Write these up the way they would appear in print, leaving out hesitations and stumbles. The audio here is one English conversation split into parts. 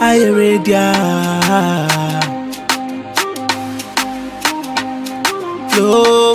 I ready. Yo,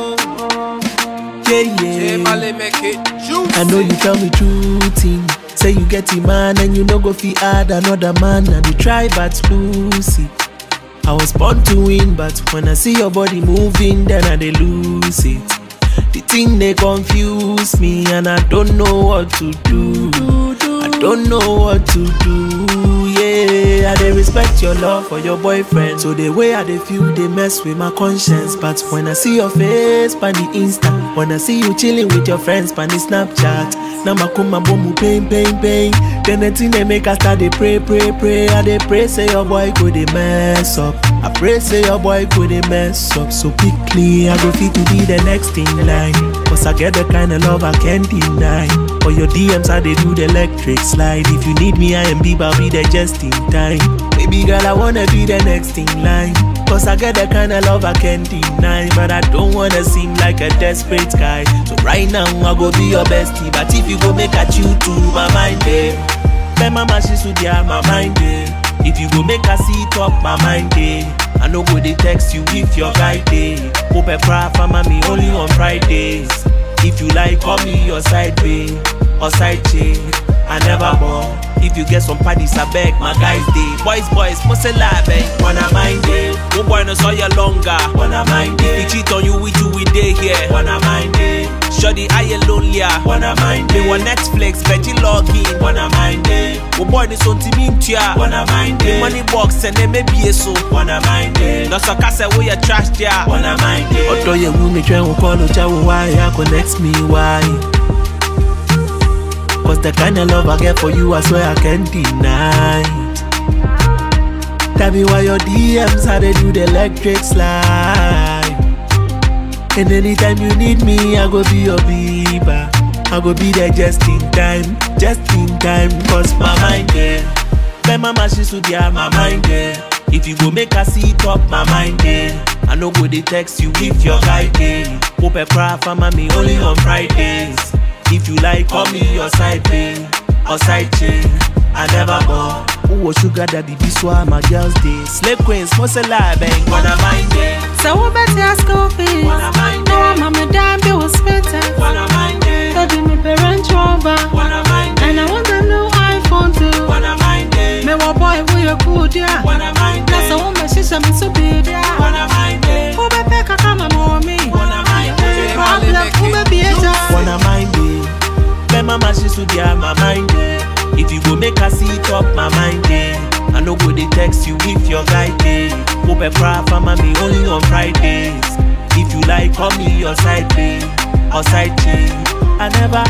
yeah. I know you tell me true thing. Say you get a man and you no go fi add another man, and you try but lose it. I was born to win, but when I see your body moving, then I dey lose it. The thing they confuse me, and I don't know what to do. I don't know what to do. Yeah, I dey respect your love for your boyfriend, so the way I dey feel they mess with my conscience. But when I see your face on the Insta, when I see you chilling with your friends on the Snapchat, now my kuma bomu pain. Then the thing they make us start they pray. I dey pray say your boy could they mess up. I pray say your boy could they mess up. So quickly I go fit to be the next in line, cause I get the kind of love I can't deny. For your DMs I they do the electric slide. If you need me I am Bieber, I'll be there just in time. Baby girl I wanna be the next in line, cause I get the kind of love I can't deny. But I don't wanna seem like a desperate guy, so right now I go be your bestie. But if you go make a chew to my mind, babe, my mama she should have my mind, babe. If you go make a sit up my mind, babe, I know go they text you if your guy day. Hope I cry for mommy only on Fridays. If you like, call me your side babe or side chick. I never bore. If you get some parties, I beg my guys day. Boys, must lie, babe. Wanna mind it? Oh boy, no saw you longer. Wanna mind it? If he cheat on you, we day here. Wanna mind it? Shorty, I you lonelier. Wanna mind it? They want Netflix, veggie login. Wanna mind it? Oh boy, this on team tia. Wanna mind it? Money box and then maybe a so. Wanna mind it? No so cast away your trash there. Wanna mind it? Although you women try to call you, why you connect me, why? Cause the kind of love I get for you, I swear I can't deny it. Tell me why your DMs, how they do the electric slide. And anytime you need me, I go be your Bieber. I go be there just in time. Cause my mind there, my mama she should have my mind there. If you go make her sit up my mind there, I know go they text you if your guy day. Hope I cry for mommy only on Fridays. If you like, call me your side babe or side chick. I never go. Who was sugar daddy? This one my girls day. Slave queens, must lie, bang. Wanna mind it? So what better ask coffee? Wanna mind it? No, I'm a madam, they was better. Wanna mind it? So do me parent over. Wanna mind it? And I want a new iPhone too. Wanna mind it? Me wa boy, we a good yeah. Wanna mind it? That's a woman, she's a me so big yeah. Wanna mind it? Who be pick a come and more me? Wanna mind it? Problem, who be be a child? Wanna mind it? My mama she should have my mind there. If you go make her sit up my mind there, I know go they text you if your guy day. Hope I cry for mommy only on Fridays. If you like, call me your side babe or side chick. I never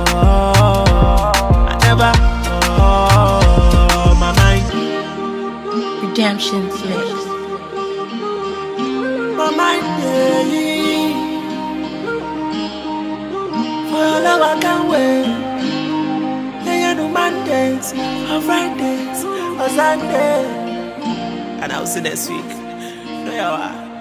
my mind. Redemption Flex. My mind, yeah. For your love I can't wait. Yeah, no Mondays, or Fridays, or Sunday. And I'll see next week. No, you are.